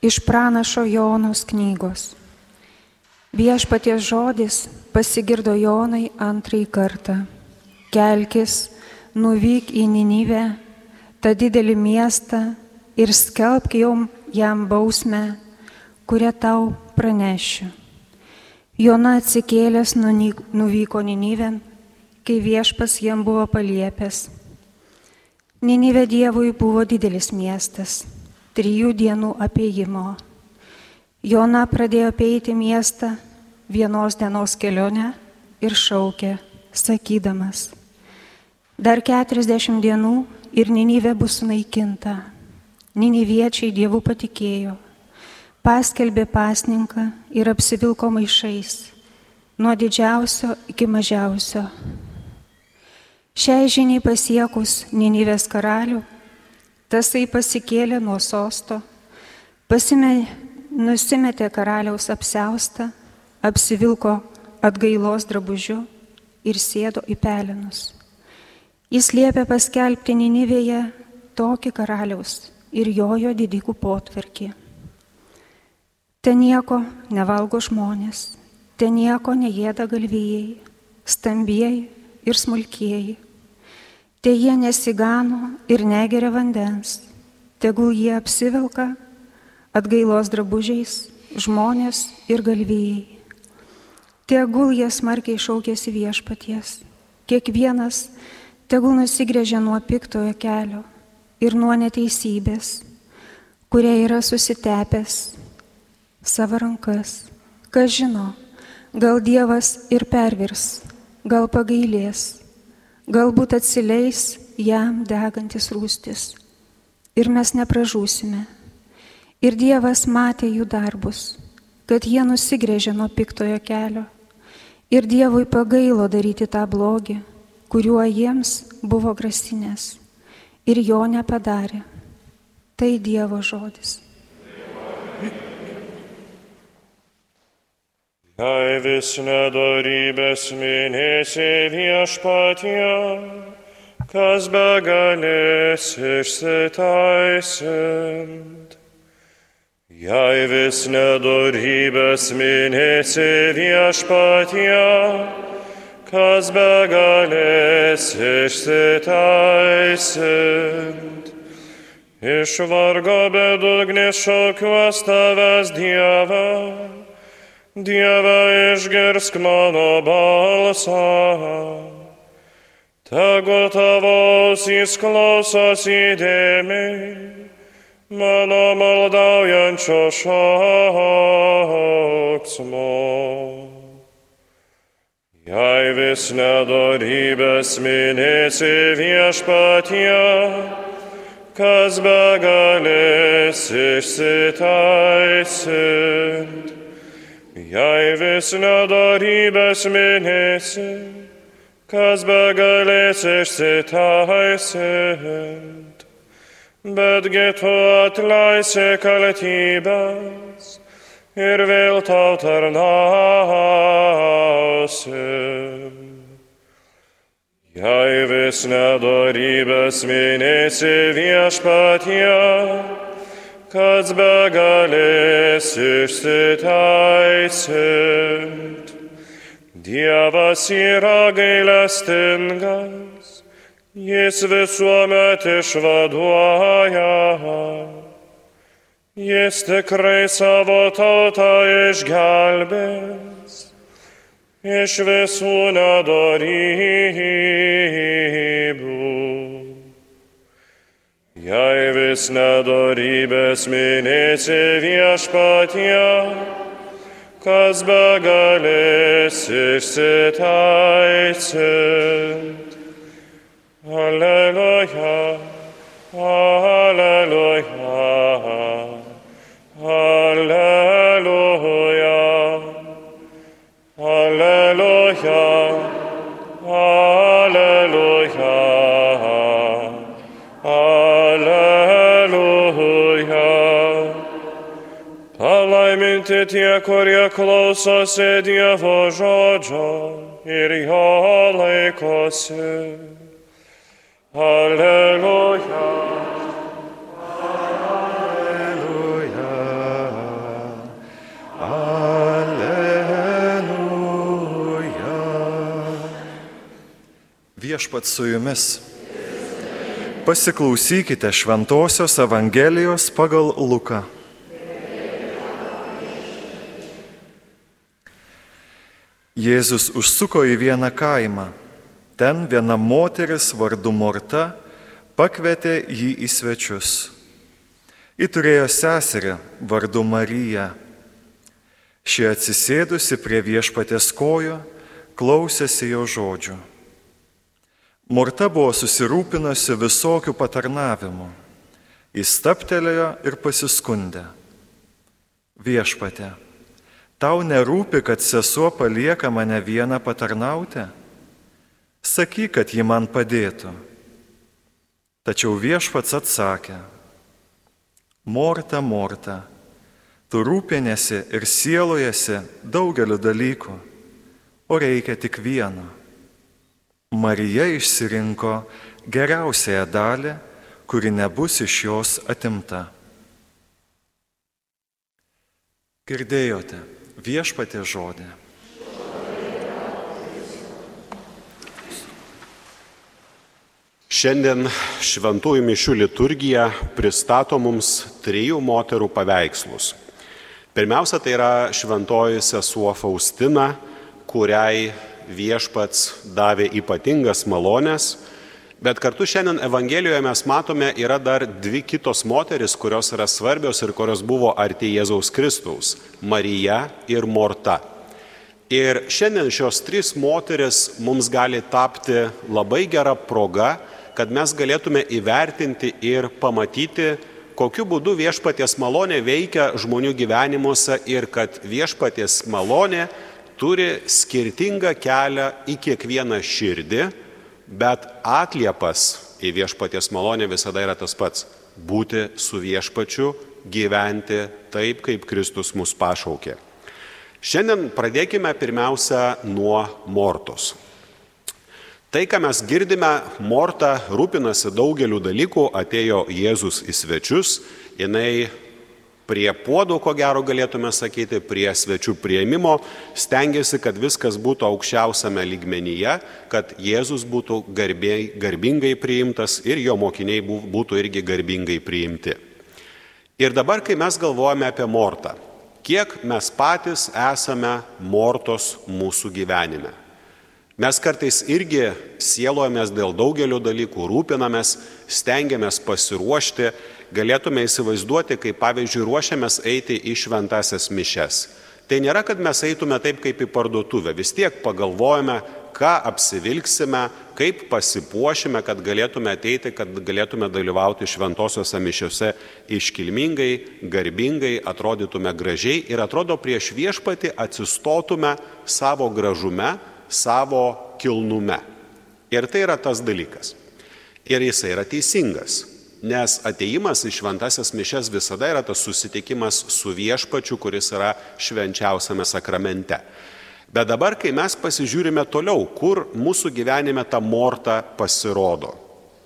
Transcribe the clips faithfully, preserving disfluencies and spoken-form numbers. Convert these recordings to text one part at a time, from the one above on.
Iš pranašo Jonos knygos. Viešpaties žodis pasigirdo Jonai antrąjį kartą. Kelkis, nuvyk į Ninivę, tą didelį miestą, ir skelbk jom jam bausmę, kurią tau pranešiu. Jona atsikėlęs nuvyko Ninivėn, kai viešpas jam buvo paliepęs. Ninivė Dievui buvo didelis miestas, trijų dienų apėjimo. Jona pradėjo apeiti miestą vienos dienos kelionę ir šaukė, sakydamas, dar keturiasdešimt dienų ir Ninivė bus sunaikinta. Niniviečiai Dievu patikėjo, paskelbė pasninką ir apsivilko maišais, nuo didžiausio iki mažiausio. Šiai žiniai pasiekus Ninivės karalių, tasai pasikėlė nuo sosto, pasime, nusimetė karaliaus apsiaustą, apsivilko atgailos drabužiu ir sėdo į pelenus. Jis liepė paskelbti Ninivėje tokį karaliaus ir jojo didikų potvarkį. Ten nieko nevalgo žmonės, ten nieko neėda galvijai, stambieji ir smulkieji. Te jie nesigano ir negeria vandens, tegul jie apsivelka atgailos drabužiais žmonės ir galvijai. Tegul jie smarkiai šaukėsi viešpaties, kiekvienas tegul nusigręžia nuo piktojo kelio ir nuo neteisybės, kurie yra susitepęs savo rankas. Kas žino, gal Dievas ir pervirs, gal pagailės, galbūt atsileis jam degantis rūstis ir mes nepražūsime. Ir Dievas matė jų darbus, kad jie nusigręžė nuo piktojo kelio ir Dievui pagailo daryti tą blogį, kuriuo jiems buvo grasinęs ir jo nepadarė. Tai Dievo žodis. Jei vis nedorybės minėsi viešpatie, kas begalės išsiteisint. Jei vis nedorybės minėsi viešpatie, kas begalės išsiteisint. Iš vargo bedugnės šaukiuos tavęs, Dieve, Dieve, išgirsk mano balsą. Tegu tavo ausys klausos įdėmiai mano maldaujančio šauksmo. Jei vis nedorybės minėsi viešpatie, kas begalės išsiteisint. Jei vis nedorybės minėsi, kas begalės išsiteisint. Betgi tu atleisi kaltybės ir vėl tau tarnausim. Jei vis nedorybės minėsi viešpatie, kas begalės išsiteisint. Dievas yra gailestingas, jis visuomet išvaduoja. Jis tikrai savo tautą išgelbės iš visų nedorybių. Jei vis nedorybės minėsi viešpatie, kas begalės išsiteisint. Alleluja, alleluja, alleluja, alleluja, alleluja, alleluja. Palaiminti tie, kurie klausosi Dievo žodžio ir jo laikosi. Alleluja, alleluja. Viešpats su jumis. Pasiklausykite Šventosios Evangelijos pagal Luką. Jėzus užsuko į vieną kaimą. Ten viena moteris vardu Morta pakvietė jį į svečius. Ji turėjo seserį vardu Mariją. Ši atsisėdusi prie Viešpaties kojų, klausėsi jo žodžių. Morta buvo susirūpinusi visokių patarnavimų. Jis stabtelėjo ir pasiskundė. Viešpatie, tau nerūpi, kad sesuo palieka mane vieną patarnauti? Sakyk, kad ji man padėtų. Tačiau Viešpats atsakė: Morta, Morta, tu rūpiniesi ir sielojasi daugeliu dalykų, o reikia tik vieno. Marija išsirinko geriausiąją dalį, kuri nebus iš jos atimta. Girdėjote Viešpaties žodį. Šiandien šventųjų mišių liturgija pristato mums trijų moterų paveikslus. Pirmiausia, tai yra šventoji sesuo Faustina, kuriai Viešpats davė ypatingas malonės, bet kartu šiandien Evangelijoje mes matome, yra dar dvi kitos moteris, kurios yra svarbios ir kurios buvo arti Jėzaus Kristaus – Marija ir Morta. Ir šiandien šios trys moteris mums gali tapti labai gera proga, kad mes galėtume įvertinti ir pamatyti, kokiu būdu Viešpaties malonė veikia žmonių gyvenimuose ir kad Viešpaties malonė turi skirtingą kelią į kiekvieną širdį, bet atliepas į Viešpaties malonę visada yra tas pats – būti su Viešpačiu, gyventi taip, kaip Kristus mus pašaukė. Šiandien pradėkime pirmiausia nuo Mortos. Tai, ką mes girdime, Morta rūpinasi daugeliu dalykų, atėjo Jėzus į svečius, jinai prie puodų, ko gero galėtume sakyti, prie svečių priėmimo, stengiasi, kad viskas būtų aukščiausiame lygmenyje, kad Jėzus būtų garbiai, garbingai priimtas ir jo mokiniai būtų irgi garbingai priimti. Ir dabar, kai mes galvojame apie Mortą, kiek mes patys esame Mortos mūsų gyvenime. Mes kartais irgi sielojamės dėl daugelio dalykų, rūpinamės, stengiamės pasiruošti, galėtume įsivaizduoti, kaip pavyzdžiui ruošiamės eiti į šventąsias mišias. Tai nėra, kad mes eitume taip kaip į parduotuvę, vis tiek pagalvojame, ką apsivilksime, kaip pasipuošime, kad galėtume ateiti, kad galėtume dalyvauti šventosiuose mišiuose iškilmingai, garbingai, atrodytume gražiai ir atrodo prieš Viešpatį atsistotume savo gražume, savo kilnume. Ir tai yra tas dalykas. Ir jisai yra teisingas. Nes atėjimas į šventąsias mišias visada yra tas susitikimas su Viešpačiu, kuris yra švenčiausiame sakramente. Bet dabar, kai mes pasižiūrime toliau, kur mūsų gyvenime ta Morta pasirodo,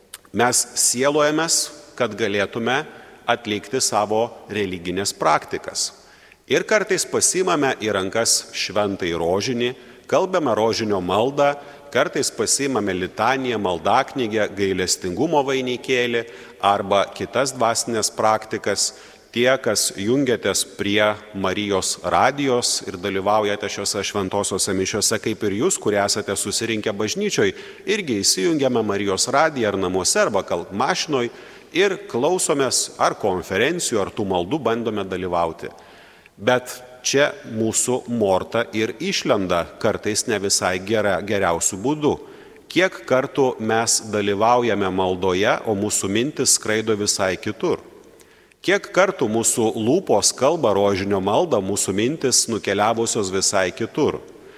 mes sielojamės, kad galėtume atlikti savo religinės praktikas. Ir kartais pasiimame į rankas šventąjį rožinį, kalbame rožinio maldą, kartais pasiimame litaniją, maldaknygę, gailestingumo vainikėlį arba kitas dvasinės praktikas. Tie, kas jungiatės prie Marijos radijos ir dalyvaujate šiuose šventosiuose mišiuose, kaip ir jūs, kurie esate susirinkę bažnyčioj, irgi įsijungiame Marijos radiją ar namuose, arba mašinoj ir klausomės ar konferencijų, ar tų maldų bandome dalyvauti. Bet čia mūsų Morta ir išlenda kartais ne visai gera, geriausių būdų. Kiek kartų mes dalyvaujame maldoje, o mūsų mintis skraido visai kitur. Kiek kartų mūsų lūpos kalba rožinio maldą, mūsų mintis nukeliavusios visai kitur.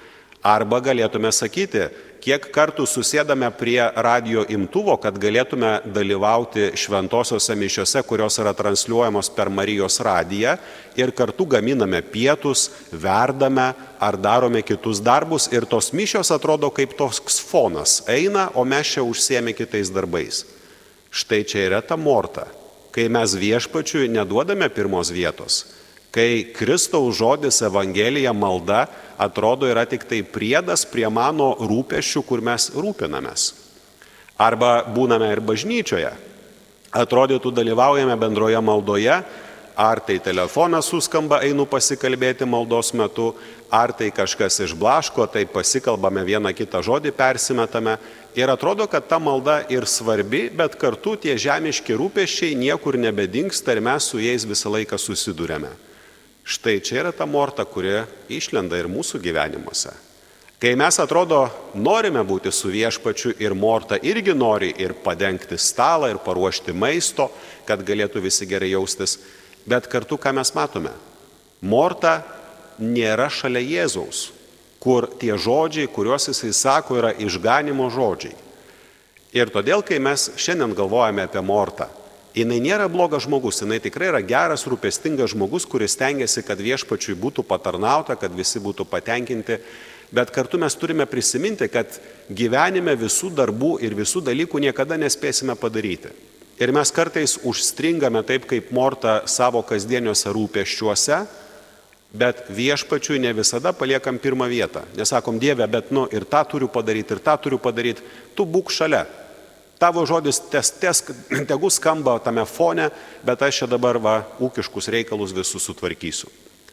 Arba galėtume sakyti, kiek kartų susėdame prie radijo imtuvo, kad galėtume dalyvauti šventosiuose mišiuose, kurios yra transliuojamos per Marijos radiją ir kartu gaminame pietus, verdame ar darome kitus darbus ir tos mišios atrodo kaip toks fonas. Eina, o mes čia užsiėmė kitais darbais. Štai čia yra ta Morta, kai mes Viešpačiui neduodame pirmos vietos. Kai Kristaus žodis, Evangelija, malda atrodo yra tik tai priedas prie mano rūpesčių, kur mes rūpinamės. Arba būname ir bažnyčioje. Atrodytų, dalyvaujame bendroje maldoje, ar tai telefonas suskamba, einu pasikalbėti maldos metu, ar tai kažkas išblaško, tai pasikalbame vieną kitą žodį, persimetame. Ir atrodo, kad ta malda ir svarbi, bet kartu tie žemiški rūpesčiai niekur nebedingsta ir mes su jais visą laiką susidurėme. Štai čia yra ta morta, kuri išlenda ir mūsų gyvenimuose. Kai mes, atrodo, norime būti su viešpačiu ir morta irgi nori ir padengti stalą, ir paruošti maisto, kad galėtų visi gerai jaustis, bet kartu ką mes matome? Morta nėra šalia Jėzaus, kur tie žodžiai, kuriuos jisai sako, yra išganimo žodžiai. Ir todėl, kai mes šiandien galvojame apie mortą, jinai nėra blogas žmogus, jinai tikrai yra geras, rūpestingas žmogus, kuris stengiasi, kad viešpačiui būtų patarnauta, kad visi būtų patenkinti. Bet kartu mes turime prisiminti, kad gyvenime visų darbų ir visų dalykų niekada nespėsime padaryti. Ir mes kartais užstringame taip, kaip morta savo kasdieniuose rūpesčiuose, bet viešpačiui ne visada paliekam pirmą vietą. Nesakom, Dieve, bet nu ir tą turiu padaryti, ir tą turiu padaryti, tu būk šalia. Tavo žodis tes, tes, tegu skamba tame fone, bet aš čia dabar va, ūkiškus reikalus visus sutvarkysiu.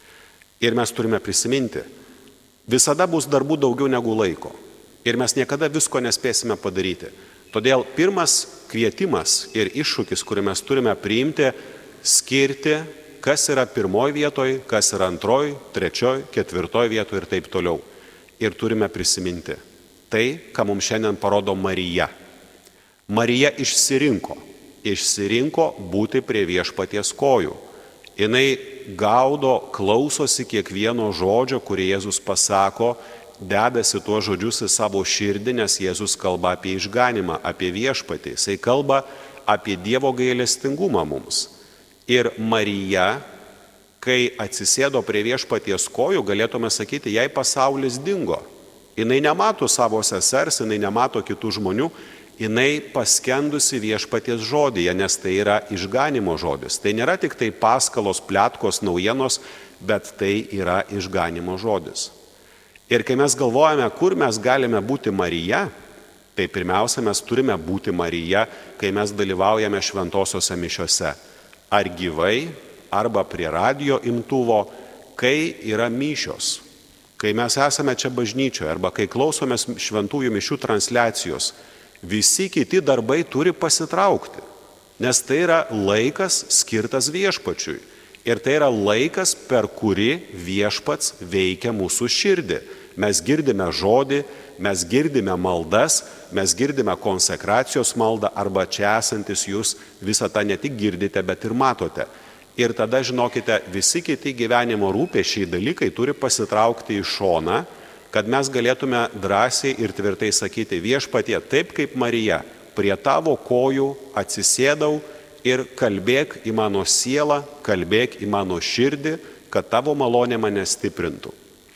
Ir mes turime prisiminti, visada bus darbų daugiau negu laiko. Ir mes niekada visko nespėsime padaryti. Todėl pirmas kvietimas ir iššūkis, kurį mes turime priimti, skirti, kas yra pirmoj vietoj, kas yra antroj, trečioj, ketvirtoj vietoj ir taip toliau. Ir turime prisiminti tai, ką mums šiandien parodo Marija. Marija išsirinko. Išsirinko būti prie viešpaties kojų. Jinai gaudo, klausosi kiekvieno žodžio, kurį Jėzus pasako, dedasi tuos žodžius į savo širdį, nes Jėzus kalba apie išganimą, apie viešpatį. Jisai kalba apie Dievo gailestingumą mums. Ir Marija, kai atsisėdo prie viešpaties kojų, galėtume sakyti, jai pasaulis dingo. Jinai nemato savo sesers, jinai nemato kitų žmonių, jinai paskendusi viešpaties žodyje, nes tai yra išganimo žodis. Tai nėra tik tai paskalos, pletkos, naujienos, bet tai yra išganimo žodis. Ir kai mes galvojame, kur mes galime būti Marija, tai pirmiausia, mes turime būti Marija, kai mes dalyvaujame šventosiuose mišiuose. Ar gyvai, arba prie radijo imtuvo, kai yra mišios. Kai mes esame čia bažnyčioje, arba kai klausomės šventųjų mišių transliacijos, visi kiti darbai turi pasitraukti, nes tai yra laikas skirtas viešpačiui. Ir tai yra laikas, per kurį viešpats veikia mūsų širdį. Mes girdime žodį, mes girdime maldas, mes girdime konsekracijos maldą, arba čia esantis jūs visą tą ne tik girdite, bet ir matote. Ir tada, žinokite, visi kiti gyvenimo rūpesčiai dalykai turi pasitraukti į šoną, kad mes galėtume drąsiai ir tvirtai sakyti, viešpatie, taip kaip Marija, prie tavo kojų atsisėdau ir kalbėk į mano sielą, kalbėk į mano širdį, kad tavo malonė mane stiprintų.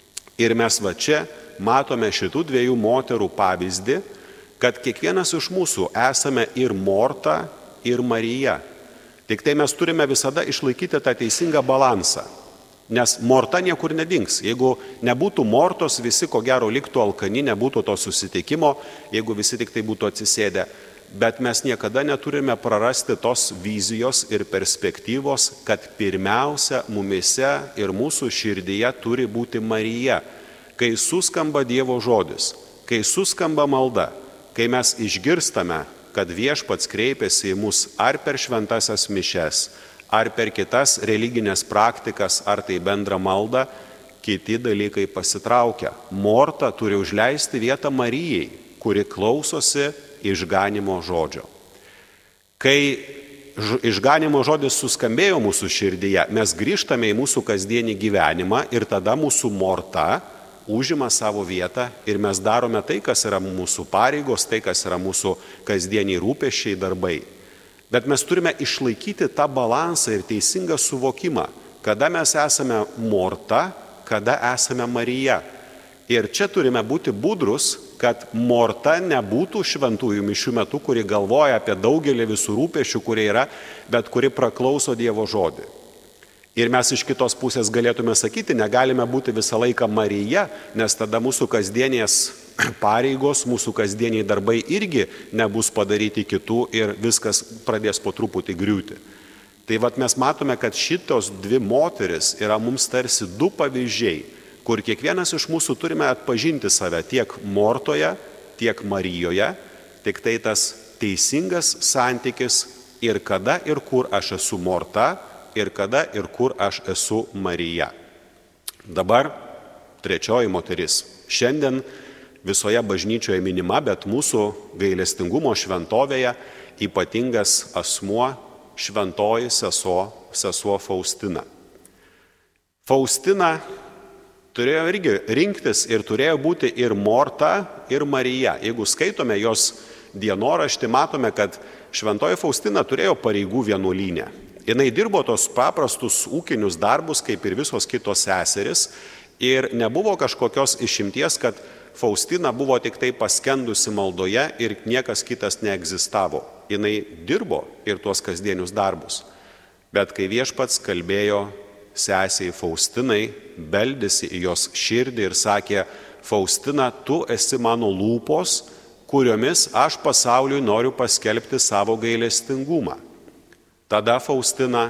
Ir mes va čia matome šitų dviejų moterų pavyzdį, kad kiekvienas iš mūsų esame ir Morta, ir Marija. Tik tai mes turime visada išlaikyti tą teisingą balansą. Nes Morta niekur nedings. Jeigu nebūtų Mortos, visi ko gero liktų alkani, nebūtų to susitikimo, jeigu visi tik tai būtų atsisėdę. Bet mes niekada neturime prarasti tos vizijos ir perspektyvos, kad pirmiausia mumise ir mūsų širdyje turi būti Marija. Kai suskamba Dievo žodis, kai suskamba malda, kai mes išgirstame, kad viešpats kreipiasi į mus ar per šventasias mišes, ar per kitas religinės praktikas, ar tai bendrą maldą, kiti dalykai pasitraukia. Morta turi užleisti vietą Marijai, kuri klausosi išganimo žodžio. Kai išganimo žodis suskambėjo mūsų širdyje, mes grįžtame į mūsų kasdienį gyvenimą ir tada mūsų Morta užima savo vietą ir mes darome tai, kas yra mūsų pareigos, tai, kas yra mūsų kasdieniai rūpesčiai, darbai. Bet mes turime išlaikyti tą balansą ir teisingą suvokimą, kada mes esame Morta, kada esame Marija. Ir čia turime būti budrus, kad Morta nebūtų šventųjų mišių metu, kuri galvoja apie daugelį visų rūpesčių, kurie yra, bet kuri praklauso Dievo žodį. Ir mes iš kitos pusės galėtume sakyti, negalime būti visą laiką Marija, nes tada mūsų kasdienės pareigos, mūsų kasdieniai darbai irgi nebus padaryti kitų ir viskas pradės po truputį griūti. Tai vat mes matome, kad šitos dvi moteris yra mums tarsi du pavyzdžiai, kur kiekvienas iš mūsų turime atpažinti save tiek Mortoje, tiek Marijoje, tik tai tas teisingas santykis ir kada ir kur aš esu Morta, ir kada ir kur aš esu Marija. Dabar trečioji moteris. Šiandien visoje bažnyčioje minima, bet mūsų gailestingumo šventovėje ypatingas asmuo šventoji sesuo, sesuo Faustina. Faustina turėjo irgi rinktis ir turėjo būti ir Morta, ir Marija. Jeigu skaitome jos dienoraštį, matome, kad šventoji Faustina turėjo pareigų vienuolyne. Jis dirbo tos paprastus ūkinius darbus, kaip ir visos kitos seseris, ir nebuvo kažkokios išimties, kad Faustina buvo tik tai paskendusi maldoje ir niekas kitas neegzistavo. Jis dirbo ir tuos kasdienius darbus. Bet kai viešpats kalbėjo sesiai Faustinai, beldėsi į jos širdį ir sakė: Faustina, tu esi mano lūpos, kuriomis aš pasauliui noriu paskelbti savo gailestingumą. Tada Faustina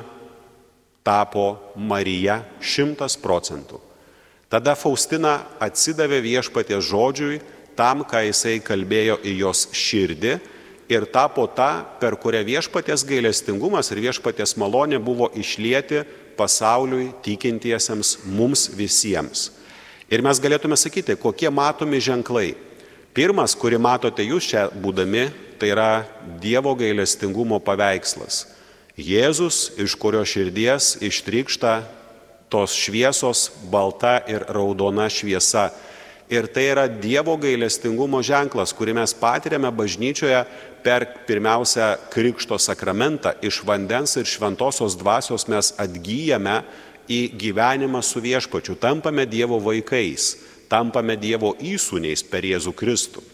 tapo Marija šimtas procentų. Tada Faustina atsidavė viešpaties žodžiui, tam, ką jisai kalbėjo į jos širdį, ir tapo ta, per kurią viešpaties gailestingumas ir viešpaties malonė buvo išlieti pasauliui tikintiesiems mums visiems. Ir mes galėtume sakyti, kokie matomi ženklai. Pirmas, kurį matote jūs čia būdami, tai yra Dievo gailestingumo paveikslas. Jėzus, iš kurio širdies ištrykšta tos šviesos balta ir raudona šviesa. Ir tai yra Dievo gailestingumo ženklas, kurį mes patiriame bažnyčioje per pirmiausia Krikšto sakramentą. Iš vandens ir šventosios dvasios mes atgyjame į gyvenimą su viešpačiu, tampame Dievo vaikais, tampame Dievo įsūniais per Jėzų Kristų.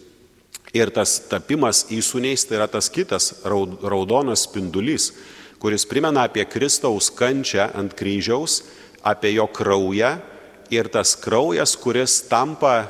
Ir tas tapimas įsūniais tai yra tas kitas raudonas spindulys, kuris primena apie Kristaus kančią ant kryžiaus, apie jo kraują, ir tas kraujas, kuris tampa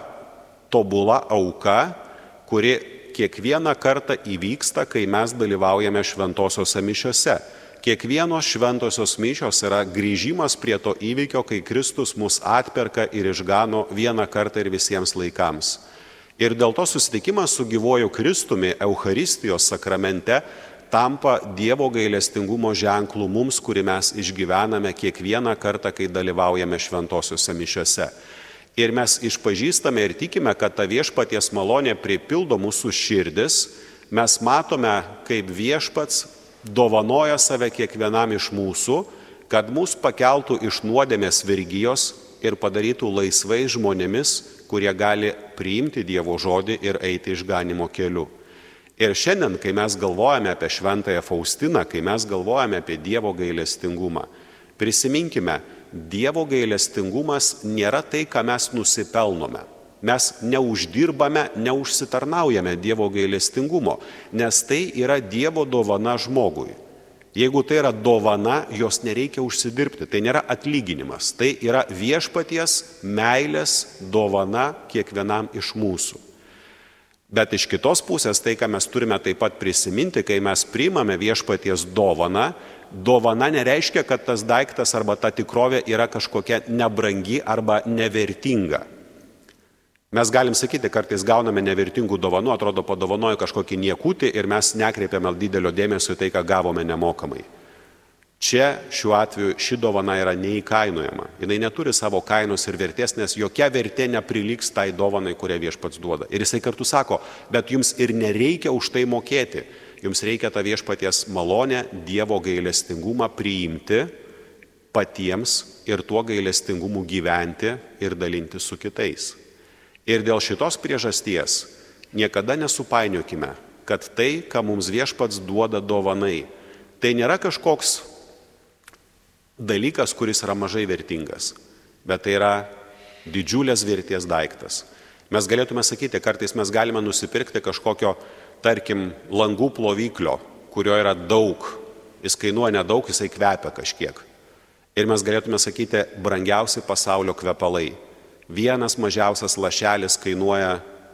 tobula auka, kuri kiekvieną kartą įvyksta, kai mes dalyvaujame šventosiose mišiose. Kiekvienos šventosios mišios yra grįžimas prie to įvykio, kai Kristus mus atperka ir išgano vieną kartą ir visiems laikams. Ir dėl to susitikimas su gyvuoju Kristumi Eucharistijos sakramente tampa Dievo gailestingumo ženklų mums, kurį mes išgyvename kiekvieną kartą, kai dalyvaujame šventosiuose mišiuose. Ir mes išpažįstame ir tikime, kad ta viešpaties malonė pripildo mūsų širdis. Mes matome, kaip viešpats dovanoja save kiekvienam iš mūsų, kad mus pakeltų iš nuodėmės vergijos ir padarytų laisvais žmonėmis, kurie gali priimti Dievo žodį ir eiti išganimo keliu. Ir šiandien, kai mes galvojame apie šventąją Faustiną, kai mes galvojame apie Dievo gailestingumą, prisiminkime, Dievo gailestingumas nėra tai, ką mes nusipelnome. Mes neuždirbame, neužsitarnaujame Dievo gailestingumo, nes tai yra Dievo dovana žmogui. Jeigu tai yra dovana, jos nereikia užsidirbti, tai nėra atlyginimas, tai yra viešpaties meilės dovana kiekvienam iš mūsų. Bet iš kitos pusės tai, ką mes turime taip pat prisiminti, kai mes priimame viešpaties dovaną, dovana nereiškia, kad tas daiktas arba ta tikrovė yra kažkokia nebrangi arba nevertinga. Mes galim sakyti, kartais gauname nevertingų dovanų, atrodo padovanoju kažkokį niekutį ir mes nekreipiame didelio dėmesio į tai, ką gavome nemokamai. Čia šiuo atveju ši dovana yra neįkainojama. Jinai neturi savo kainos ir vertės, nes jokia vertė neprilygs tai dovanai, kurią viešpats duoda. Ir jisai kartu sako, bet jums ir nereikia už tai mokėti. Jums reikia tą viešpaties malonę, Dievo gailestingumą priimti patiems ir tuo gailestingumu gyventi ir dalinti su kitais. Ir dėl šitos priežasties niekada nesupainiokime, kad tai, ką mums viešpats duoda dovanai, tai nėra kažkoks dalykas, kuris yra mažai vertingas, bet tai yra didžiulės vertės daiktas. Mes galėtume sakyti, kartais mes galime nusipirkti kažkokio, tarkim, langų ploviklio, kurio yra daug, jis kainuoja nedaug, jisai kvepia kažkiek. Ir mes galėtume sakyti, brangiausi pasaulio kvepalai. Vienas mažiausias lašelis kainuoja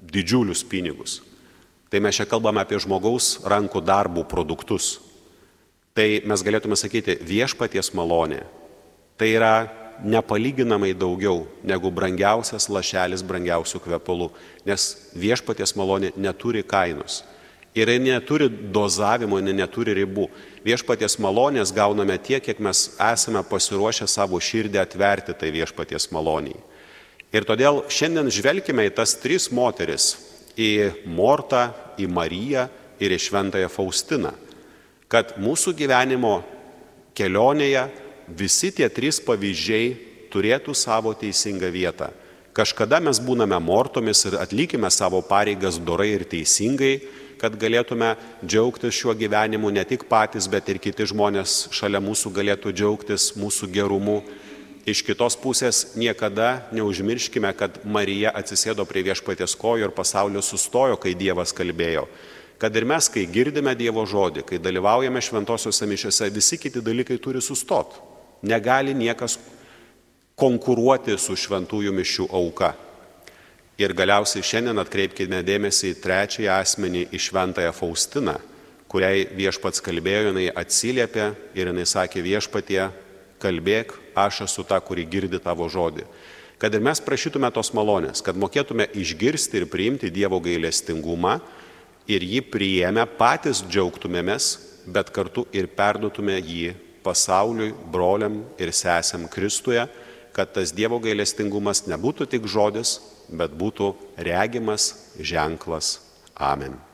didžiulius pinigus. Tai mes čia kalbame apie žmogaus rankų darbų produktus. Tai mes galėtume sakyti, viešpaties malonė. Tai yra nepalyginamai daugiau negu brangiausias lašelis brangiausių kvepalų, nes viešpaties malonė neturi kainos. Ir neturi dozavimo, neturi ribų. Viešpaties malonės gauname tiek, kiek mes esame pasiruošę savo širdį atverti tai viešpaties maloniai. Ir todėl šiandien žvelkime į tas tris moteris, į Mortą, į Mariją ir į Šventąją Faustiną, kad mūsų gyvenimo kelionėje visi tie trys pavyzdžiai turėtų savo teisingą vietą. Kažkada mes būname mortomis ir atlikime savo pareigas dorai ir teisingai, kad galėtume džiaugtis šiuo gyvenimu ne tik patys, bet ir kiti žmonės šalia mūsų galėtų džiaugtis mūsų gerumu. Iš kitos pusės niekada neužmirškime, kad Marija atsisėdo prie viešpaties kojų ir pasaulis sustojo, kai Dievas kalbėjo. Kad ir mes, kai girdime Dievo žodį, kai dalyvaujame šventosiuose mišiuose, visi kiti dalykai turi sustoti. Negali niekas konkuruoti su šventųjų mišių auka. Ir galiausiai šiandien atkreipkime dėmesį į trečiąją asmenį, į Šventąją Faustiną, kuriai viešpats kalbėjo, jinai atsiliepė ir jinai sakė, viešpatie, kalbėk, aš esu ta, kuri girdi tavo žodį. Kad ir mes prašytume tos malonės, kad mokėtume išgirsti ir priimti Dievo gailestingumą ir jį priėmę patys džiaugtumėmės, bet kartu ir perduotume jį pasauliui, broliam ir sesėm Kristuje, kad tas Dievo gailestingumas nebūtų tik žodis, bet būtų regimas ženklas. Amen.